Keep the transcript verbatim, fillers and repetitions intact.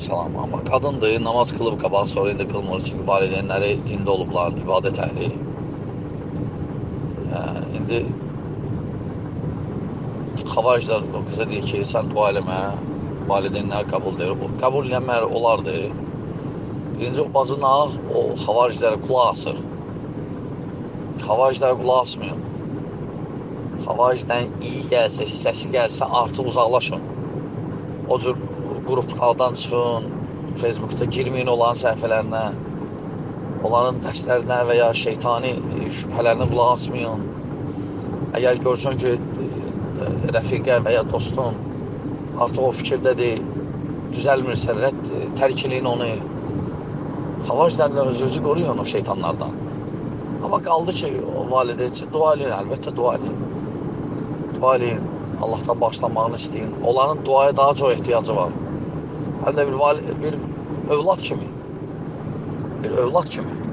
salam. Amma qadındır, namaz qılıb qabaq, sonra indi qılmır. Çünki valideynləri dində olublar, ibadət əhli. Yəni, indi xavariclər o qıza deyir ki, sən dua eləmə, valideynlər qəbul deyir. Qəbul eləmər olardı. Birinci, o bacınaq o xavariclərə qulaq asır. Xavariclərə qulaq asmayın. Xavaricdən iyi gəlsə, səsi gəlsə, artıq uzaqlaşın. O cür qruplardan çıxın, Facebookda girməyin olan səhifələrinə, onların dərslərinə və ya şeytani şübhələrinə qulaq asmayın. Əgər görsən ki, rəfiqən və ya dostun artıq o fikirdədir, düzəlmirsə, rədd, tərk eləyin onu. Xavariclərlə özünüzü qoruyun o şeytanlardan. Amma qaldı ki, o valideyn üçün dua eləyin, əlbəttə dua eləyin. Dua eləyin, Allahdan bağışlanmağını istəyin. Onların duaya daha çox ehtiyacı var. Həm də bir, bir övlad kimi. Bir övlad kimi.